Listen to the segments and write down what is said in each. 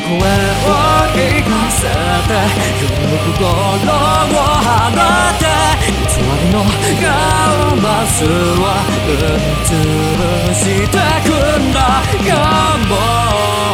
声を聞かせて夜の心を放って偽りのカンバスは踏み潰してくんだかも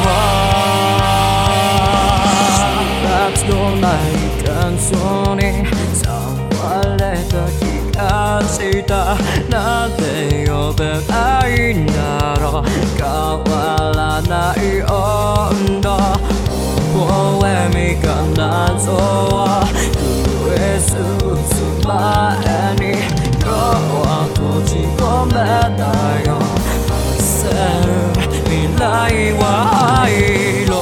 夏のない乾燥に触れた気がしたなんて呼べばいいんだろう変わらない温度微笑みが謎を増え進む前に今日は閉じ込めたよ焦る未来は灰色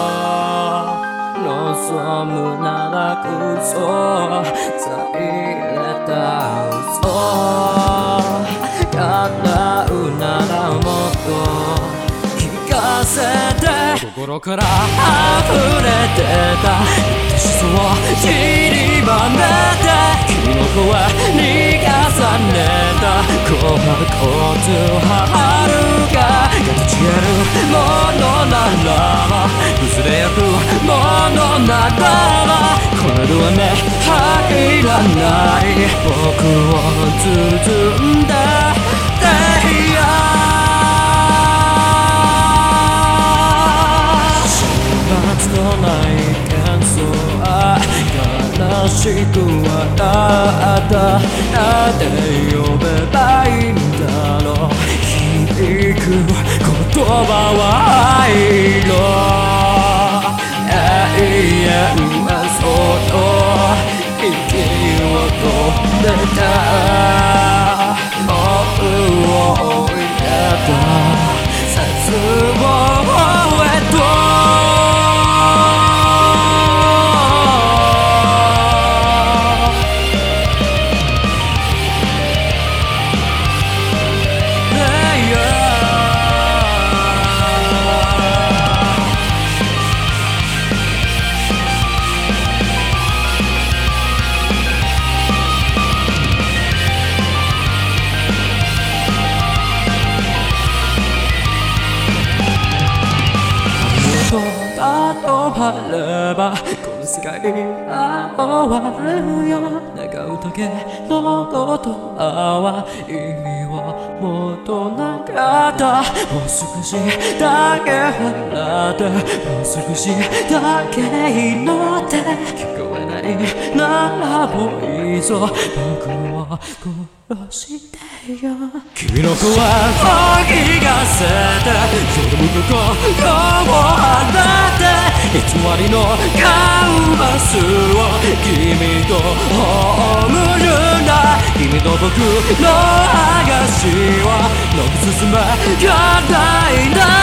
望むなら嘘さえれた嘘叶うならもっと聞かせて心から溢れてた愛しさを散りばめて君の声に重ねた琥珀と春が形得るものならば崩れゆくものならばこの世はね入らない僕を包んだのない乾燥は悲しく笑ったなんて呼べばいいんだろう響く言葉は灰色永遠はその息を止めた僕を追いやった切をへとと晴ればこの世界は終わるよ願うだけのことは意味を持となかったもう少しだけ払ってもう少しだけ祈って聞こえないならもういいぞ僕を殺してよ君の声を聞かせて夜の心を放って偽りのカンバスを君と葬るんだ君と僕の証は伸び進めがないんだ